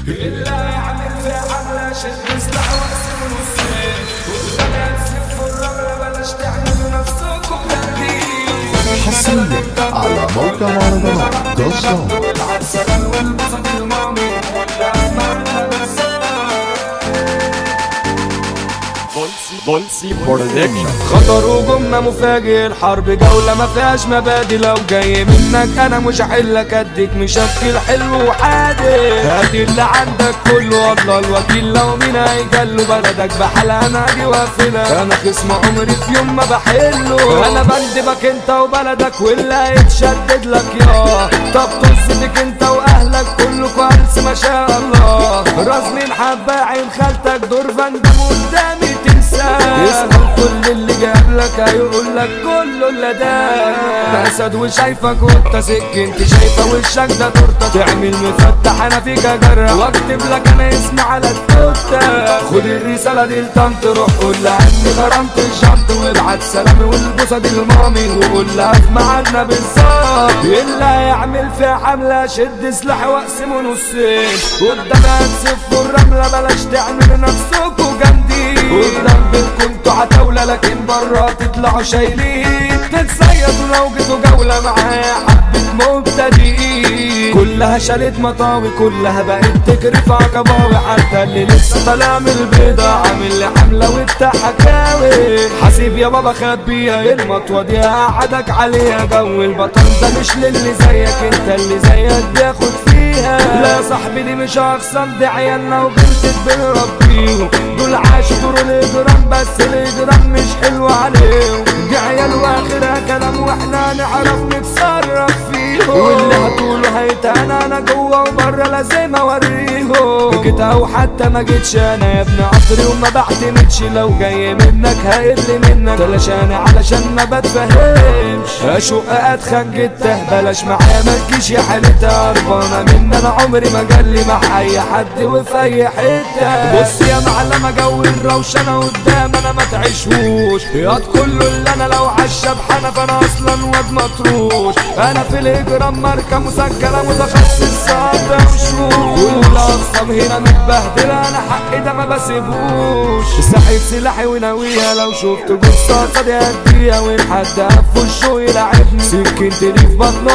اللي هيعمل في حملة شد سلاح واقسم نصين والغلا تسف الرملة بلاش تعملوا نفسكم جامدين. حصريا على موقع مهرجانات دوت كوم. العسل والبسط المامي بولسي برودكشن. خطر وجمة مفاجئ، الحرب جولة ما فيهاش مبادئ، لو جاي منك انا مش هحلك، اديك مشكل حلو وحادق، هات اللي عندك كله الله الوكيل، لو مين هيجله بلدك بحالها انا اجي واقفلك، انا خصم عمري في يوم ما بحله، انا بندبك انت وبلدك واللي هيتشدد لك يا طب طز فيك انت واهلك كلكوا عرس ما شاء الله، رازمين حبة عين خالتك دور فندم قدامي اسمع كل اللي جابلك هيقول لك كله اللي ده اسد وشايفك وانت سكنت شايفه وشك ده تورته، تعمل مفتح انا فيك اجرح واكتب لك انا اسمي على التوته، خد الرساله دي لطنط روح قول لها اني غرمت الشنط، وابعت سلامي والبوسه دي لمامي وقول لها في ميعادنا بالظبط، اللي هيعمل في حمله شد سلاح واقسمه نصين قدامها تسفوا الرمله بلاش تعملوا نفسكوا جامدين، قدام بيتكم انتوا عتاولة لكن برا تطلعوا شايلين، تتصيدوا لو جيتوا جولة معايا حبة مبتدئين، كلها شالت مطاوي كلها بقت تجري في عقباوي، حتى اللي لسه طالع من البيضة عامل لي حملة وبتاع حكاوي، حسيب يا بابا خبيها المطوة دي هقعدك عليها، جو البطل ده مش للي زيك انت اللي زيك بياخد فيها، لا يا صاحبي دي مش هخصم دي عيالنا وغلطت بنربيهم، دول عاشوا دور الاجرام بس الاجرام مش حلو عليهم، دي عيال واخرها كلام واحنا نعرف نتصرف فيهم، واللي هتقوله هيتهان انا جوه وبره لازم اوريهم، جيت او حتى ما جيتش انا يا ابن عطري وما بعتمدش، لو جاي منك هيقل منك تلاشاني علشان ما بتفهمش، اشق اتخن جته بلاش معايا ما تجيش يا حالتها هربانه من انا عمري ما جالي مع اي حد وفي اي حته، بص يا معلمه جو الروشنه قدام انا ما تعيشوش، ياض كله اللي انا لو عالشبحانه فانا اصلا واد مطروش، انا في الاجرام ماركه مسجله متخصص صعب وشوش، والاقسام هنا متبهدله انا حقي ده ما بسيبوش، ساحب سلاحي وناويها لو شفت جصاصه دي هديها، وين حد قف وشه يلعبني سكنتني في بطنه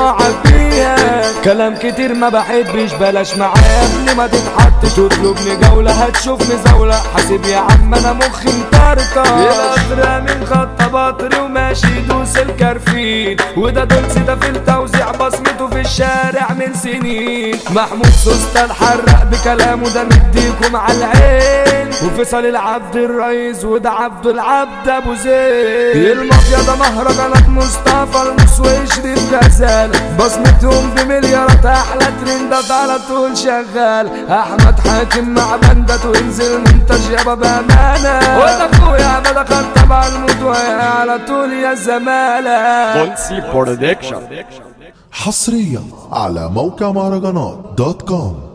عبيها، كلام كتير ما بحبش بلاش معايا قبل ما تتحط، تطلبني جوله هتشوفني زوله، حاسب يا عم انا مخي مطرطش، القطر من خط بطري وماشي دوس الكرفين، وده دولسي ده في التوزيع بصمته في الشارع من سنين، محمود سوسته الحرق بكلامه ده مديكم على العين، وفيصل العبد الرئيس وده عبد العبد ابو زيد، المافيا ده مهرجانات مصطفى المسوي شريف غزال، بصمتهم بمليارات احلى ترندات على طول شغال، احمد حاكم مع بندت وانزل منتج يابا بامانه، وده اخويا ما دخل تبع الموت على طول يا زماله. بولسي برودكشن. حصريا على موقع مهرجانات دوت كوم.